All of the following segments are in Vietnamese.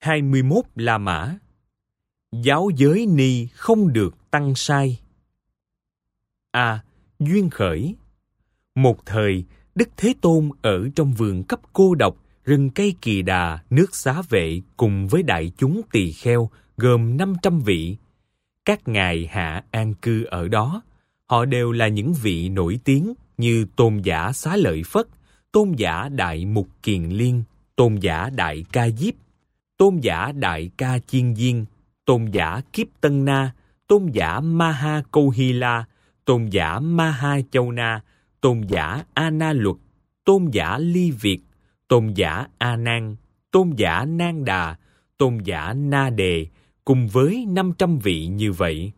21 La Mã. Giáo giới Ni không được tăng sai. A. Duyên khởi. Một thời, Đức Thế Tôn ở trong vườn cấp cô độc, rừng cây Kỳ Đà, nước Xá Vệ cùng với đại chúng tỳ kheo gồm 500 vị. Các ngài hạ an cư ở đó. Họ đều là những vị nổi tiếng như Tôn giả Xá Lợi Phất, Tôn giả Đại Mục Kiền Liên, Tôn giả Đại Ca Diếp, Tôn giả Đại Ca Chiên Diên, Tôn giả Kiếp Tân Na, Tôn giả Ma Ha Câu Hy La, Tôn giả Ma Ha Châu Na, Tôn giả A Na Luật, Tôn giả Ly Việt, Tôn giả A Nan, Tôn giả Nan Đà, Tôn giả Na Đề, cùng với 500 vị như vậy.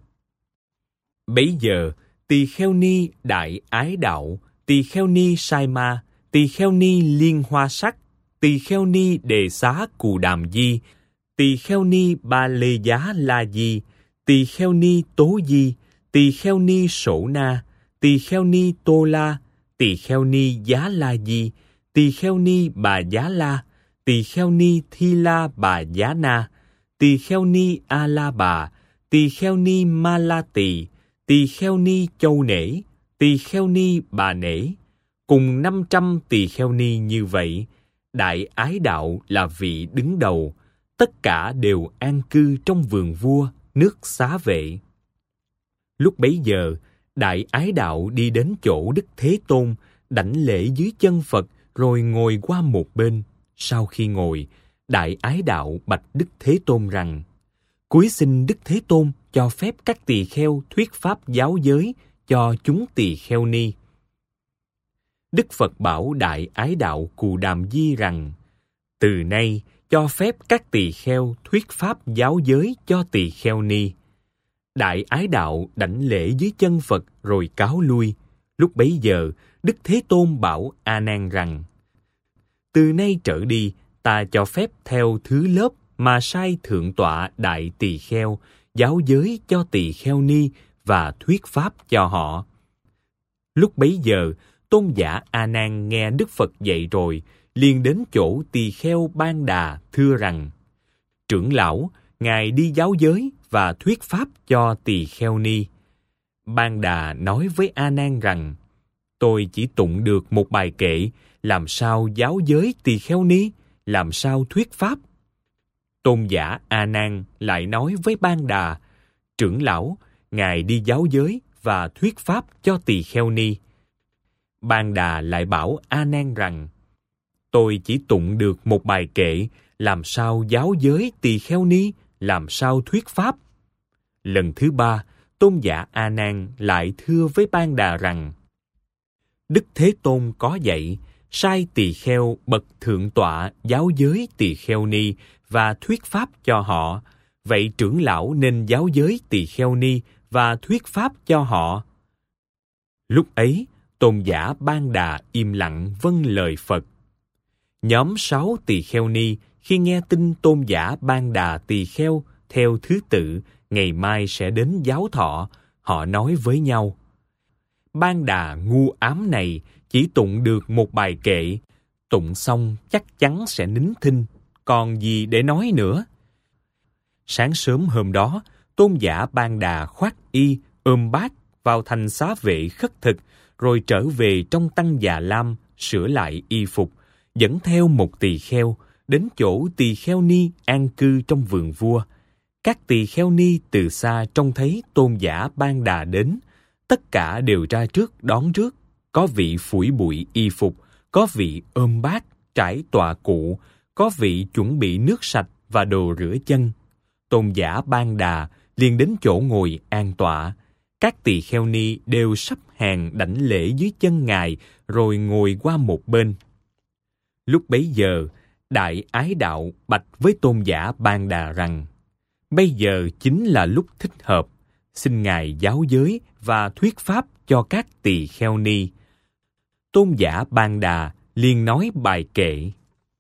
Bấy giờ, Tỳ Kheo Ni Đại Ái Đạo, Tỳ Kheo Ni Sai Ma, Tỳ Kheo Ni Liên Hoa Sắc, Tỳ Kheo Ni Đề Xá Cù Đàm Di, Tỳ Kheo Ni Ba Lê Giá La Di, Tỳ Kheo Ni Tố Di, Tỳ Kheo Ni Sổ Na, Tỳ Kheo Ni Tô La, Tỳ Kheo Ni Giá La Di, Tỳ Kheo Ni Bà Giá La, Tỳ Kheo Ni Thi La Bà Giá Na, Tỳ Kheo Ni A La Bà, Tỳ Kheo Ni Ma La Tỳ, Tỳ Kheo Ni Châu Nể, Tỳ Kheo Ni Bà Nể, cùng 500 tỳ kheo ni như vậy. Đại Ái Đạo là vị đứng đầu, tất cả đều an cư trong vườn vua, nước Xá Vệ. Lúc bấy giờ, Đại Ái Đạo đi đến chỗ Đức Thế Tôn, đảnh lễ dưới chân Phật, rồi ngồi qua một bên. Sau khi ngồi, Đại Ái Đạo bạch Đức Thế Tôn rằng: Cúi xin Đức Thế Tôn cho phép các tỳ kheo thuyết pháp giáo giới cho chúng tỳ kheo ni. Đức Phật bảo Đại Ái Đạo Cù Đàm Di rằng: Từ nay cho phép các tỳ kheo thuyết pháp giáo giới cho tỳ kheo ni. Đại Ái Đạo đảnh lễ dưới chân Phật rồi cáo lui. Lúc bấy giờ, Đức Thế Tôn bảo A Nan rằng: Từ nay trở đi, ta cho phép theo thứ lớp mà sai thượng tọa đại tỳ kheo giáo giới cho tỳ kheo ni và thuyết pháp cho họ. Lúc bấy giờ, Tôn giả A Nan nghe Đức Phật dạy rồi, liền đến chỗ tỳ kheo Ban Đà thưa rằng: Trưởng lão, ngài đi giáo giới và thuyết pháp cho tỳ kheo ni. Ban Đà nói với A Nan rằng: Tôi chỉ tụng được một bài kệ, làm sao giáo giới tỳ kheo ni, làm sao thuyết pháp? Tôn giả A Nan lại nói với Ban Đà: Trưởng lão, ngài đi giáo giới và thuyết pháp cho tỳ kheo ni. Ban Đà lại bảo A Nan rằng: Tôi chỉ tụng được một bài kệ, làm sao giáo giới tỳ kheo ni, làm sao thuyết pháp? Lần thứ ba, Tôn giả A Nan lại thưa với Ban Đà rằng: Đức Thế Tôn có dạy, sai tỳ kheo bậc thượng tọa giáo giới tỳ kheo ni và thuyết pháp cho họ. Vậy trưởng lão nên giáo giới tỳ kheo ni và thuyết pháp cho họ. Lúc ấy, Tôn giả Ban Đà im lặng vâng lời Phật. Nhóm 6 tỳ kheo ni khi nghe tin Tôn giả Ban Đà tỳ kheo theo thứ tự ngày mai sẽ đến giáo thọ, họ nói với nhau: Ban Đà ngu ám này chỉ tụng được một bài kệ, tụng xong chắc chắn sẽ nín thinh, còn gì để nói nữa. Sáng sớm hôm đó, Tôn giả Ban Đà khoác y, ôm bát vào thành Xá Vệ khất thực, rồi trở về trong tăng Già Lam, sửa lại y phục, dẫn theo một tỳ kheo, đến chỗ tỳ kheo ni an cư trong vườn vua. Các tỳ kheo ni từ xa trông thấy Tôn giả Ban Đà đến, tất cả đều ra trước đón rước, có vị phủi bụi y phục, có vị ôm bát, trải tọa cụ, có vị chuẩn bị nước sạch và đồ rửa chân. Tôn giả Ban Đà liền đến chỗ ngồi an tọa. Các tỳ kheo ni đều sắp hàng đảnh lễ dưới chân ngài, rồi ngồi qua một bên. Lúc bấy giờ, Đại Ái Đạo bạch với Tôn giả Ban Đà rằng: Bây giờ chính là lúc thích hợp, xin ngài giáo giới và thuyết pháp cho các tỳ kheo ni. Tôn giả Ban Đà liền nói bài kệ: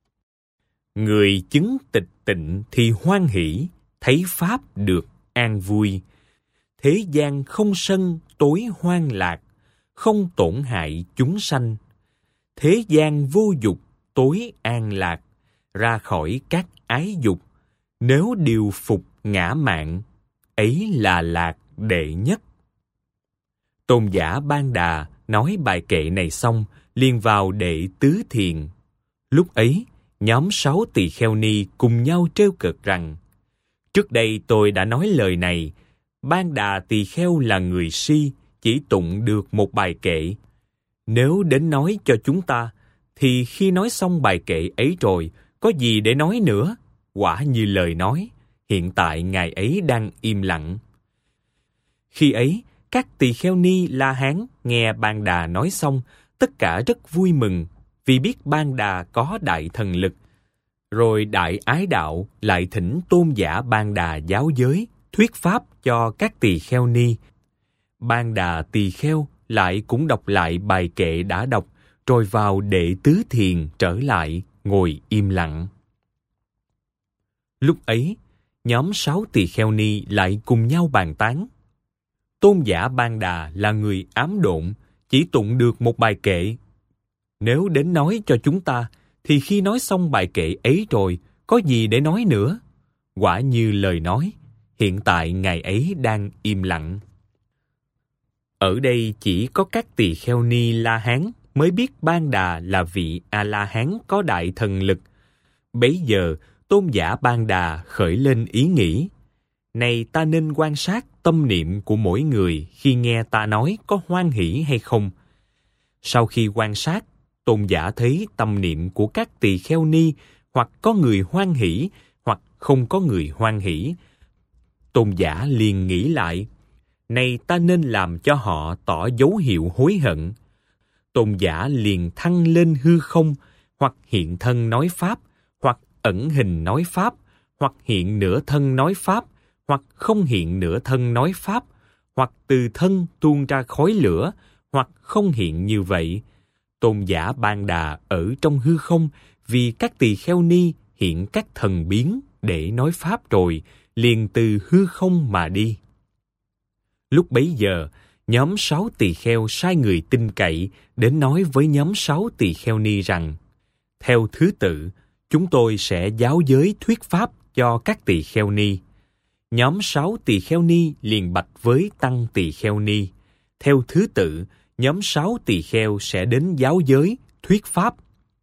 Người chứng tịch tịnh thì hoan hỷ, thấy pháp được an vui. Thế gian không sân tối hoang lạc, không tổn hại chúng sanh. Thế gian vô dục tối an lạc, ra khỏi các ái dục. Nếu điều phục ngã mạn, ấy là lạc đệ nhất. Tôn giả Ban Đà nói bài kệ này xong, liền vào đệ tứ thiền. Lúc ấy, nhóm 6 tỳ kheo ni cùng nhau trêu cợt rằng: trước đây tôi đã nói lời này, Ban Đà tỳ kheo là người si, chỉ tụng được một bài kệ. Nếu đến nói cho chúng ta, thì khi nói xong bài kệ ấy rồi, có gì để nói nữa? Quả như lời nói, hiện tại ngài ấy đang im lặng. Khi ấy, các tỳ kheo ni La Hán nghe Ban Đà nói xong, tất cả rất vui mừng, vì biết Ban Đà có đại thần lực. Rồi Đại Ái Đạo lại thỉnh tôn giả Ban Đà giáo giới, thuyết pháp cho các tỳ kheo ni. Ban Đà tỳ kheo lại cũng đọc lại bài kệ đã đọc, rồi vào đệ tứ thiền trở lại, ngồi im lặng. Lúc ấy, nhóm 6 tỳ kheo ni lại cùng nhau bàn tán. Tôn giả Ban Đà là người ám độn, chỉ tụng được một bài kệ. Nếu đến nói cho chúng ta, thì khi nói xong bài kệ ấy rồi, có gì để nói nữa? Quả như lời nói, hiện tại ngài ấy đang im lặng. Ở đây chỉ có các tỳ kheo ni La Hán mới biết Ban Đà là vị A-la-hán có đại thần lực. Bấy giờ, tôn giả Ban Đà khởi lên ý nghĩ: này ta nên quan sát tâm niệm của mỗi người khi nghe ta nói có hoan hỷ hay không. Sau khi quan sát, tôn giả thấy tâm niệm của các tỳ kheo ni hoặc có người hoan hỷ hoặc không có người hoan hỷ. Tôn giả liền nghĩ lại: này ta nên làm cho họ tỏ dấu hiệu hối hận. Tôn giả liền thăng lên hư không, hoặc hiện thân nói pháp, hoặc ẩn hình nói pháp, hoặc hiện nửa thân nói pháp, hoặc không hiện nửa thân nói pháp, hoặc từ thân tuôn ra khói lửa, hoặc không hiện như vậy. Tôn giả Ban Đà ở trong hư không, vì các tỳ kheo ni hiện các thần biến để nói pháp rồi, liền từ hư không mà đi. Lúc bấy giờ, nhóm 6 tỳ kheo sai người tin cậy đến nói với nhóm 6 tỳ kheo ni rằng: theo thứ tự, chúng tôi sẽ giáo giới thuyết pháp cho các tỳ kheo ni. Nhóm 6 tỳ kheo ni liền bạch với tăng tỳ kheo ni: theo thứ tự, nhóm 6 tỳ kheo sẽ đến giáo giới thuyết pháp.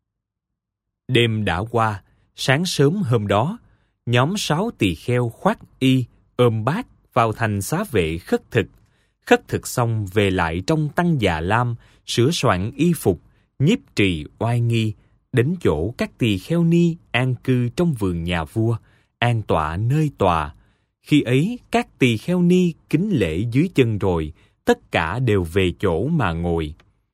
Đêm đã qua, sáng sớm hôm đó, nhóm 6 tỳ kheo khoác y, ôm bát vào thành xá vệ khất thực. Khất thực xong về lại trong tăng già lam, sửa soạn y phục, nhiếp trì oai nghi, đến chỗ các tỳ kheo ni an cư trong vườn nhà vua, an tọa nơi tòa. Khi ấy, các tỳ kheo ni kính lễ dưới chân rồi, tất cả đều về chỗ mà ngồi.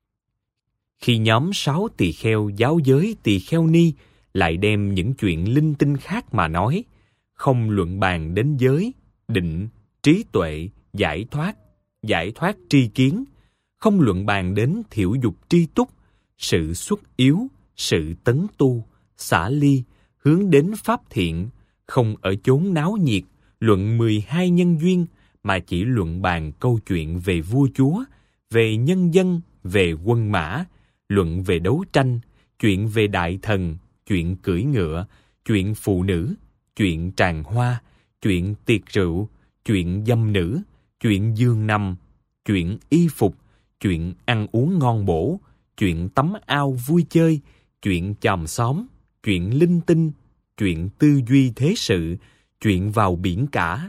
Khi nhóm 6 tỳ kheo giáo giới tỳ kheo ni lại đem những chuyện linh tinh khác mà nói, không luận bàn đến giới, định, trí tuệ, giải thoát tri kiến, không luận bàn đến thiểu dục tri túc, sự xuất yếu, sự tấn tu, xả ly, hướng đến pháp thiện, không ở chốn náo nhiệt, luận 12 nhân duyên, mà chỉ luận bàn câu chuyện về vua chúa, về nhân dân, về quân mã, luận về đấu tranh, chuyện về đại thần, chuyện cưỡi ngựa, chuyện phụ nữ, chuyện tràng hoa, chuyện tiệc rượu, chuyện dâm nữ, chuyện giường nằm, chuyện y phục, chuyện ăn uống ngon bổ, chuyện tắm ao vui chơi, chuyện chòm xóm, chuyện linh tinh, chuyện tư duy thế sự, chuyện vào biển cả.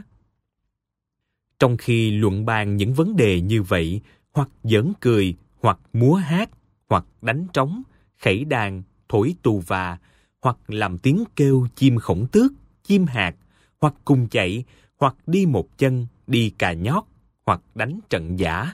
Trong khi luận bàn những vấn đề như vậy, hoặc giỡn cười, hoặc múa hát, hoặc đánh trống, khẩy đàn, thổi tù và, hoặc làm tiếng kêu chim khổng tước, chim hạt, hoặc cùng chạy, hoặc đi một chân, đi cà nhót, hoặc đánh trận giả.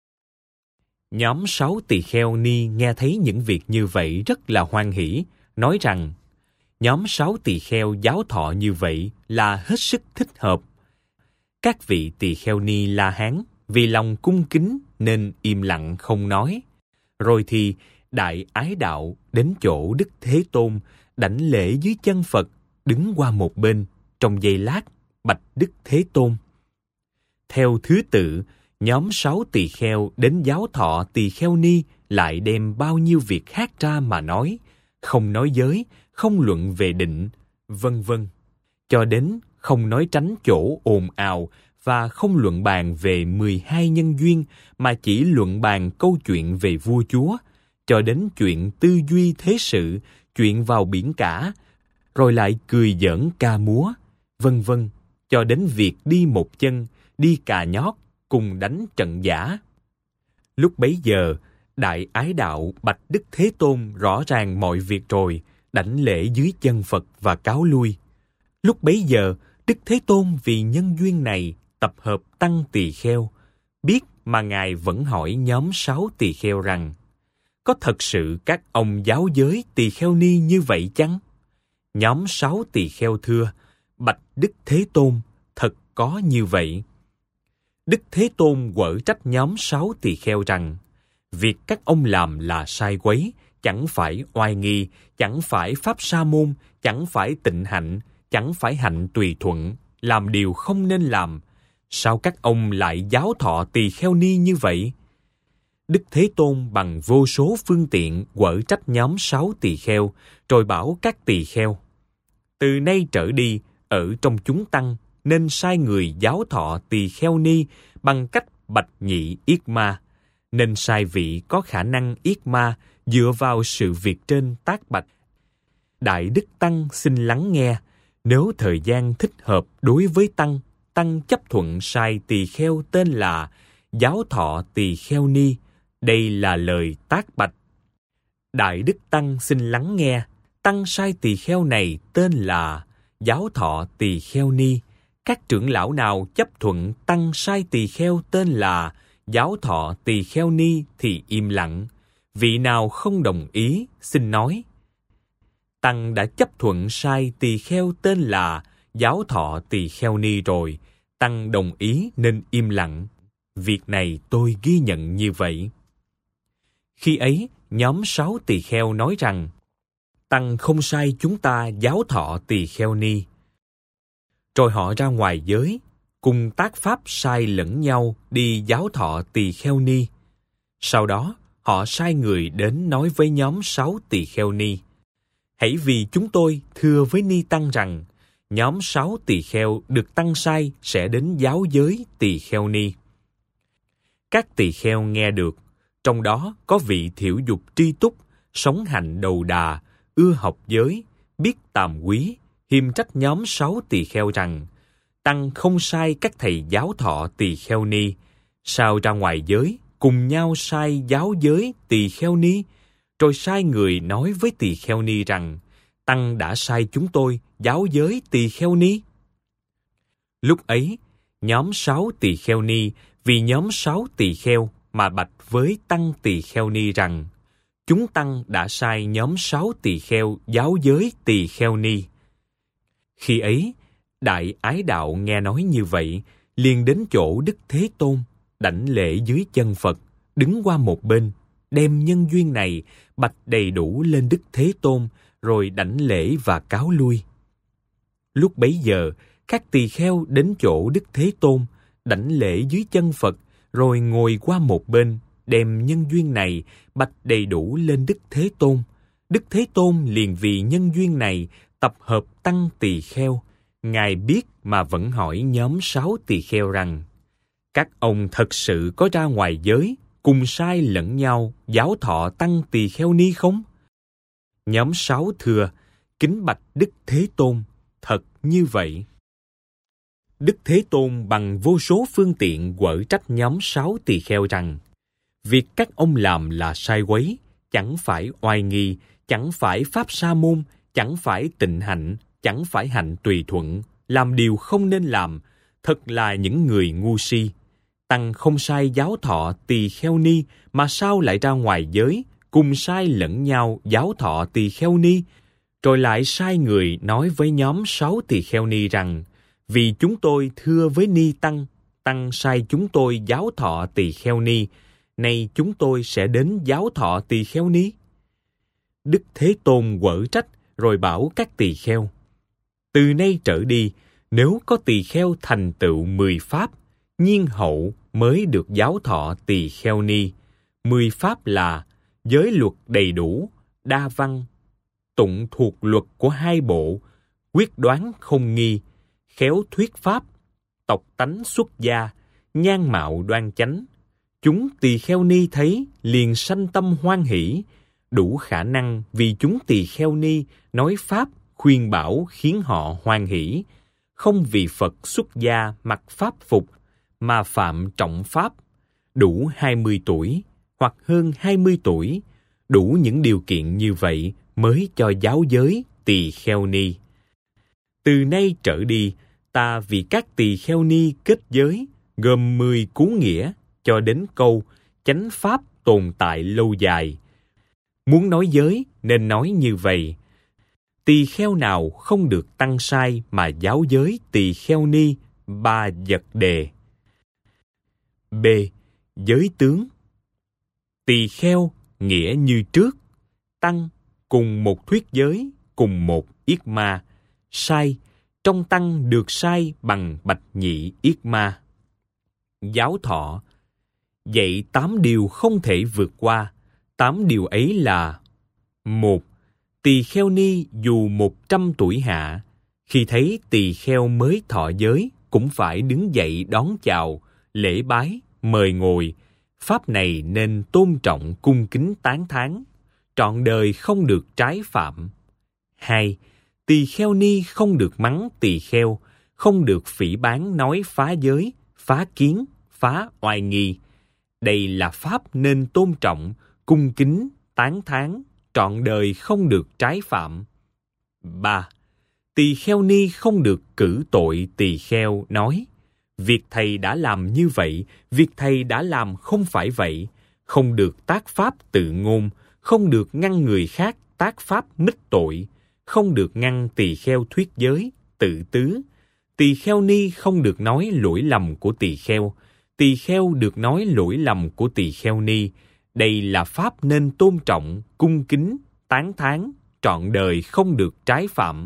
Nhóm 6 tỳ kheo ni nghe thấy những việc như vậy rất là hoan hỷ, nói rằng: nhóm 6 tỳ kheo giáo thọ như vậy là hết sức thích hợp. Các vị tỳ kheo ni La Hán vì lòng cung kính nên im lặng không nói. Rồi thì Đại Ái Đạo đến chỗ Đức Thế Tôn, đảnh lễ dưới chân Phật, đứng qua một bên, trong giây lát bạch Đức Thế Tôn: theo thứ tự, nhóm 6 tỳ kheo đến giáo thọ tỳ kheo ni lại đem bao nhiêu việc khác ra mà nói, không nói giới, không luận về định, vân vân. cho đến không nói tránh chỗ ồn ào và không luận bàn về 12 nhân duyên mà chỉ luận bàn câu chuyện về vua chúa, cho đến chuyện tư duy thế sự, chuyện vào biển cả, rồi lại cười giỡn ca múa, vân vân, cho đến việc đi một chân, đi cà nhót, cùng đánh trận giả. Lúc bấy giờ, Đại Ái Đạo bạch Đức Thế Tôn rõ ràng mọi việc rồi, đảnh lễ dưới chân Phật và cáo lui. Lúc bấy giờ, Đức Thế Tôn vì nhân duyên này tập hợp tăng tỳ kheo, biết mà Ngài vẫn hỏi nhóm 6 tỳ kheo rằng: có thật sự các ông giáo giới tỳ kheo ni như vậy chăng? Nhóm 6 tỳ kheo thưa: bạch Đức Thế Tôn, thật có như vậy. Đức Thế Tôn quở trách nhóm 6 tỳ kheo rằng: việc các ông làm là sai quấy, chẳng phải oai nghi, chẳng phải pháp sa môn, chẳng phải tịnh hạnh, chẳng phải hạnh tùy thuận, làm điều không nên làm. Sao các ông lại giáo thọ tỳ kheo ni như vậy? Đức Thế Tôn bằng vô số phương tiện quở trách nhóm 6 tỳ kheo, rồi bảo các tỳ kheo: từ nay trở đi, ở trong chúng tăng, nên sai người giáo thọ tỳ kheo ni bằng cách bạch nhị yết ma, nên sai vị có khả năng yết ma dựa vào sự việc trên tác bạch. Đại Đức Tăng xin lắng nghe, nếu thời gian thích hợp đối với Tăng, Tăng chấp thuận sai tỳ kheo tên là giáo thọ tỳ kheo ni. Đây là lời tác bạch. Đại Đức Tăng xin lắng nghe, Tăng sai tỳ kheo này tên là giáo thọ tỳ kheo ni. Các trưởng lão nào chấp thuận Tăng sai tỳ kheo tên là giáo thọ tỳ kheo ni thì im lặng. Vị nào không đồng ý, xin nói. Tăng đã chấp thuận sai tỳ kheo tên là giáo thọ tỳ kheo ni rồi. Tăng đồng ý nên im lặng. Việc này tôi ghi nhận như vậy. Khi ấy, nhóm 6 tỳ kheo nói rằng: Tăng không sai chúng ta giáo thọ tỳ kheo ni. Rồi họ ra ngoài giới, cùng tác pháp sai lẫn nhau đi giáo thọ tỳ kheo ni. Sau đó, họ sai người đến nói với nhóm 6 tỳ kheo ni: hãy vì chúng tôi thưa với ni tăng rằng, nhóm 6 tỳ kheo được tăng sai sẽ đến giáo giới tỳ kheo ni. Các tỳ kheo nghe được, trong đó có vị thiểu dục tri túc, sống hạnh đầu đà, ưa học giới, biết tàm quý, hiềm trách nhóm 6 tỳ kheo rằng: Tăng không sai các thầy giáo thọ tỳ kheo ni, sao ra ngoài giới cùng nhau sai giáo giới tỳ kheo ni, rồi sai người nói với tỳ kheo ni rằng: Tăng đã sai chúng tôi giáo giới tỳ kheo ni. Lúc ấy, nhóm 6 tỳ kheo ni vì nhóm 6 tỳ kheo mà bạch với tăng tỳ kheo ni rằng: chúng tăng đã sai nhóm 6 tỳ kheo giáo giới tỳ kheo ni. Khi ấy, Đại Ái Đạo nghe nói như vậy, liền đến chỗ Đức Thế Tôn, đảnh lễ dưới chân Phật, đứng qua một bên, đem nhân duyên này bạch đầy đủ lên Đức Thế Tôn, rồi đảnh lễ và cáo lui. Lúc bấy giờ, các tỳ kheo đến chỗ Đức Thế Tôn, đảnh lễ dưới chân Phật, rồi ngồi qua một bên, đem nhân duyên này bạch đầy đủ lên Đức Thế Tôn. Đức Thế Tôn liền vì nhân duyên này tập hợp tăng tỳ kheo. Ngài biết mà vẫn hỏi nhóm 6 tỳ kheo rằng: các ông thật sự có ra ngoài giới, cùng sai lẫn nhau giáo thọ tăng tỳ kheo ni không? Nhóm 6 thưa: kính bạch Đức Thế Tôn, thật như vậy. Đức Thế Tôn bằng vô số phương tiện quở trách nhóm 6 tỳ kheo rằng: việc các ông làm là sai quấy, chẳng phải oai nghi, chẳng phải pháp sa môn, chẳng phải tịnh hạnh, chẳng phải hạnh tùy thuận, làm điều không nên làm, thật là những người ngu si. Tăng không sai giáo thọ tỳ kheo ni, mà sao lại ra ngoài giới, cùng sai lẫn nhau giáo thọ tỳ kheo ni, rồi lại sai người nói với nhóm 6 tỳ kheo ni rằng: vì chúng tôi thưa với ni tăng, tăng sai chúng tôi giáo thọ tỳ kheo ni, nay chúng tôi sẽ đến giáo thọ tỳ kheo ni. Đức Thế Tôn quở trách, rồi bảo các tỳ kheo: từ nay trở đi, nếu có tỳ kheo thành tựu 10 pháp, nhiên hậu mới được giáo thọ tỳ kheo ni. 10 pháp là giới luật đầy đủ, đa văn, tụng thuộc luật của 2 bộ, quyết đoán không nghi, khéo thuyết pháp, tộc tánh xuất gia, nhan mạo đoan chánh. Chúng tỳ kheo ni thấy liền sanh tâm hoan hỷ, đủ khả năng vì chúng tỳ kheo ni nói pháp khuyên bảo khiến họ hoan hỷ, không vì Phật xuất gia mặc pháp phục mà phạm trọng pháp, đủ 20 tuổi hoặc hơn 20 tuổi, đủ những điều kiện như vậy mới cho giáo giới tỳ kheo ni. Từ nay trở đi, ta vì các tỳ kheo ni kết giới, gồm 10 cú nghĩa cho đến câu chánh pháp tồn tại lâu dài. Muốn nói giới nên nói như vậy: tỳ kheo nào không được tăng sai mà giáo giới tỳ kheo ni ba vật đề. B. Giới tướng. Tỳ kheo nghĩa như trước, tăng cùng một thuyết giới, cùng một yết ma, sai trong tăng được sai bằng bạch nhị yết ma. Giáo thọ dạy 8 điều không thể vượt qua. 8 điều ấy là: 1. Tỳ kheo ni dù 100 tuổi hạ, khi thấy tỳ kheo mới thọ giới cũng phải đứng dậy đón chào, lễ bái, mời ngồi. Pháp này nên tôn trọng, cung kính tán thán, trọn đời không được trái phạm. 2. Tỳ kheo ni không được mắng tỳ kheo, không được phỉ báng nói phá giới, phá kiến, phá oai nghi. Đây là pháp nên tôn trọng, cung kính, tán thán, trọn đời không được trái phạm. 3. Tỳ kheo ni không được cử tội tỳ kheo nói: việc thầy đã làm như vậy, việc thầy đã làm không phải vậy. Không được tác pháp tự ngôn, không được ngăn người khác tác pháp mích tội, không được ngăn tỳ kheo thuyết giới, tự tứ. Tỳ kheo ni không được nói lỗi lầm của tỳ kheo, tỳ kheo được nói lỗi lầm của tỳ kheo ni. Đây là pháp nên tôn trọng, cung kính, tán thán, trọn đời không được trái phạm.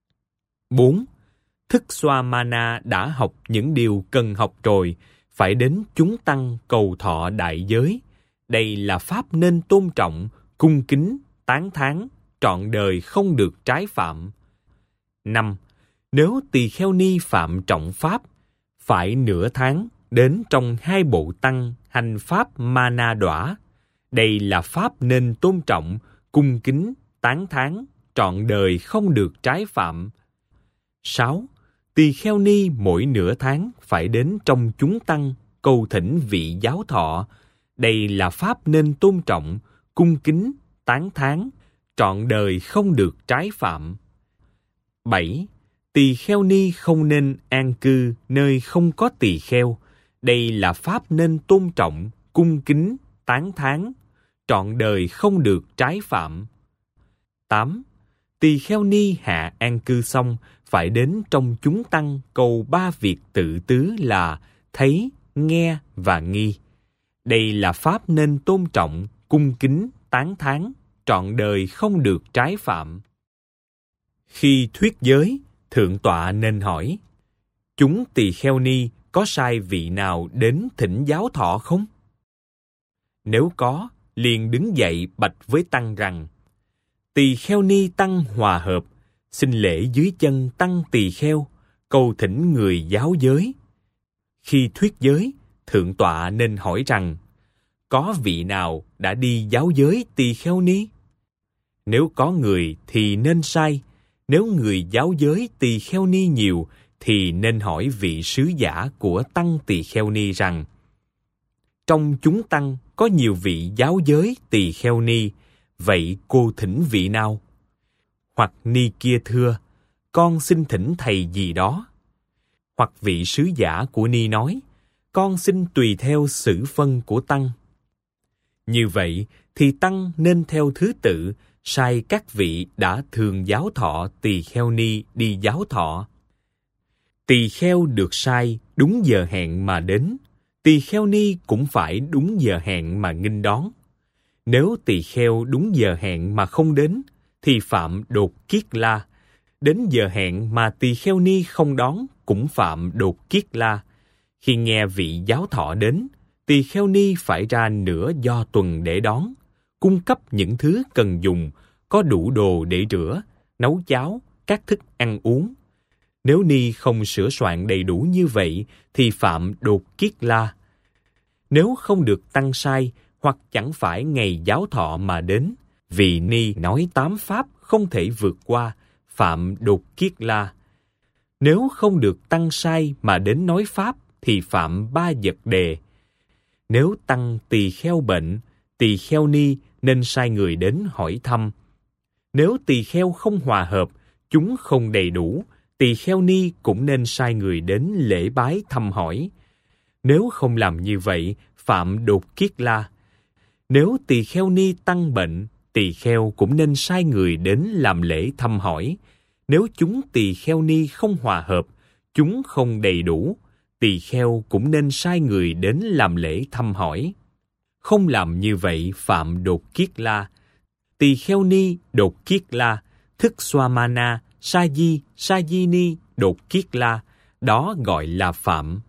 4. Thức xoa mana đã học những điều cần học rồi, phải đến chúng tăng cầu thọ đại giới. Đây là pháp nên tôn trọng, cung kính, tán thán, trọn đời không được trái phạm. 5. Nếu tỳ kheo ni phạm trọng pháp, phải nửa tháng đến trong 2 bộ tăng hành pháp mana đọa. Đây là pháp nên tôn trọng, cung kính, tán thán, trọn đời không được trái phạm. 6. Tỳ kheo ni mỗi nửa tháng phải đến trong chúng tăng cầu thỉnh vị giáo thọ. Đây là pháp nên tôn trọng, cung kính, tán thán, trọn đời không được trái phạm. 7. Tỳ kheo ni không nên an cư nơi không có tỳ kheo. Đây là pháp nên tôn trọng, cung kính, tán thán, trọn đời không được trái phạm. 8. Tỳ kheo ni hạ an cư xong phải đến trong chúng tăng cầu 3 việc tự tứ là thấy, nghe và nghi. Đây là pháp nên tôn trọng, cung kính, tán thán, trọn đời không được trái phạm. Khi thuyết giới, thượng tọa nên hỏi: chúng tỳ kheo ni có sai vị nào đến thỉnh giáo thọ không? Nếu có, liền đứng dậy bạch với tăng rằng: tỳ kheo ni tăng hòa hợp, xin lễ dưới chân tăng tỳ kheo, cầu thỉnh người giáo giới. Khi thuyết giới, thượng tọa nên hỏi rằng: có vị nào đã đi giáo giới tỳ kheo ni? Nếu có người thì nên sai, nếu người giáo giới tỳ kheo ni nhiều thì nên hỏi vị sứ giả của tăng tỳ kheo ni rằng: trong chúng tăng có nhiều vị giáo giới tỳ kheo ni, vậy cô thỉnh vị nào? Hoặc ni kia thưa: con xin thỉnh thầy gì đó. Hoặc vị sứ giả của ni nói: con xin tùy theo sử phân của tăng. Như vậy thì tăng nên theo thứ tự sai các vị đã thường giáo thọ tỳ kheo ni đi giáo thọ. Tỳ kheo được sai đúng giờ hẹn mà đến, tỳ kheo ni cũng phải đúng giờ hẹn mà nghênh đón. Nếu tỳ kheo đúng giờ hẹn mà không đến, thì phạm đột kiết la. Đến giờ hẹn mà tỳ kheo ni không đón, cũng phạm đột kiết la. Khi nghe vị giáo thọ đến, tỳ kheo ni phải ra nửa do tuần để đón, cung cấp những thứ cần dùng, có đủ đồ để rửa, nấu cháo, các thức ăn uống. Nếu ni không sửa soạn đầy đủ như vậy thì phạm đột kiết la. Nếu không được tăng sai hoặc chẳng phải ngày giáo thọ mà đến, vì ni nói 8 pháp không thể vượt qua, phạm đột kiết la. Nếu không được tăng sai mà đến nói pháp thì phạm 3 vật đề. Nếu tăng tỳ kheo bệnh, tỳ kheo ni nên sai người đến hỏi thăm. Nếu tỳ kheo không hòa hợp, chúng không đầy đủ, tỳ kheo ni cũng nên sai người đến lễ bái thăm hỏi. Nếu không làm như vậy, phạm đột kiết la. Nếu tỳ kheo ni tăng bệnh, tỳ kheo cũng nên sai người đến làm lễ thăm hỏi. Nếu chúng tỳ kheo ni không hòa hợp, chúng không đầy đủ, tỳ kheo cũng nên sai người đến làm lễ thăm hỏi. Không làm như vậy phạm đột kiết la. Tỳ kheo ni đột kiết la, thức swamana, sa di ni đột kiết la, đó gọi là phạm.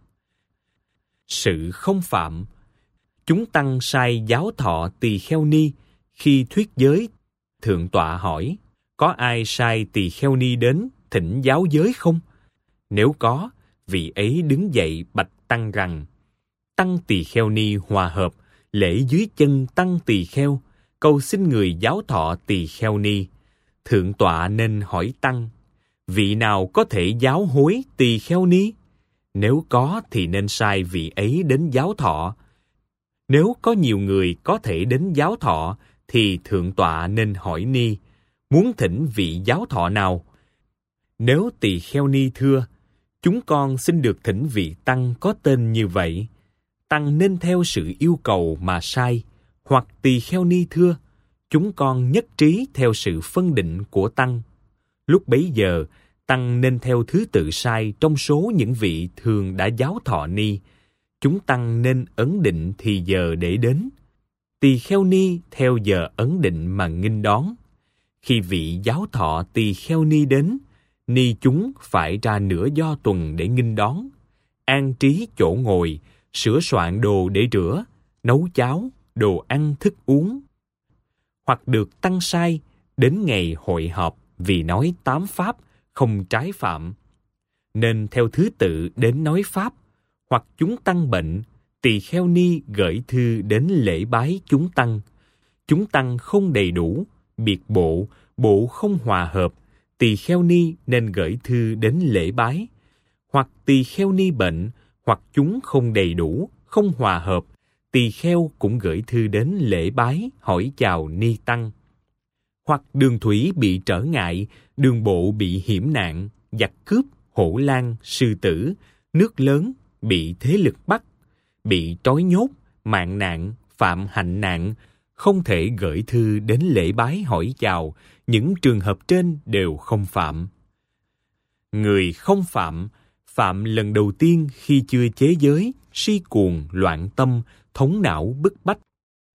Sự không phạm. Chúng tăng sai giáo thọ tỳ kheo ni. Khi thuyết giới, thượng tọa hỏi, có ai sai tỳ kheo ni đến thỉnh giáo giới không? Nếu có, vị ấy đứng dậy bạch tăng rằng, tăng tỳ kheo ni hòa hợp, lễ dưới chân tăng tỳ kheo, cầu xin người giáo thọ tỳ kheo ni. Thượng tọa nên hỏi tăng, vị nào có thể giáo hối tỳ kheo ni? Nếu có thì nên sai vị ấy đến giáo thọ. Nếu có nhiều người có thể đến giáo thọ, thì thượng tọa nên hỏi ni, muốn thỉnh vị giáo thọ nào? Nếu tỳ kheo ni thưa, chúng con xin được thỉnh vị tăng có tên như vậy, tăng nên theo sự yêu cầu mà sai. Hoặc tỳ kheo ni thưa, chúng con nhất trí theo sự phân định của tăng. Lúc bấy giờ, tăng nên theo thứ tự sai trong số những vị thường đã giáo thọ ni. Chúng tăng nên ấn định thì giờ để đến. Tỳ kheo ni theo giờ ấn định mà nghinh đón. Khi vị giáo thọ tỳ kheo ni đến, ni chúng phải ra nửa do tuần để nghinh đón, an trí chỗ ngồi, sửa soạn đồ để rửa, nấu cháo, đồ ăn thức uống. Hoặc được tăng sai, đến ngày hội họp vì nói 8 pháp, không trái phạm, nên theo thứ tự đến nói pháp. Hoặc chúng tăng bệnh, tỳ kheo ni gửi thư đến lễ bái chúng tăng. Chúng tăng không đầy đủ, biệt bộ, bộ không hòa hợp, tỳ kheo ni nên gửi thư đến lễ bái. Hoặc tỳ kheo ni bệnh, hoặc chúng không đầy đủ, không hòa hợp, tỳ kheo cũng gửi thư đến lễ bái hỏi chào ni tăng. Hoặc đường thủy bị trở ngại, đường bộ bị hiểm nạn, giặc cướp, hổ lang, sư tử, nước lớn bị thế lực bắt, bị trói nhốt, mạng nạn, phạm hạnh nạn, không thể gửi thư đến lễ bái hỏi chào. Những trường hợp trên đều không phạm. Người không phạm, phạm lần đầu tiên khi chưa chế giới, si cuồng, loạn tâm, thống não bức bách,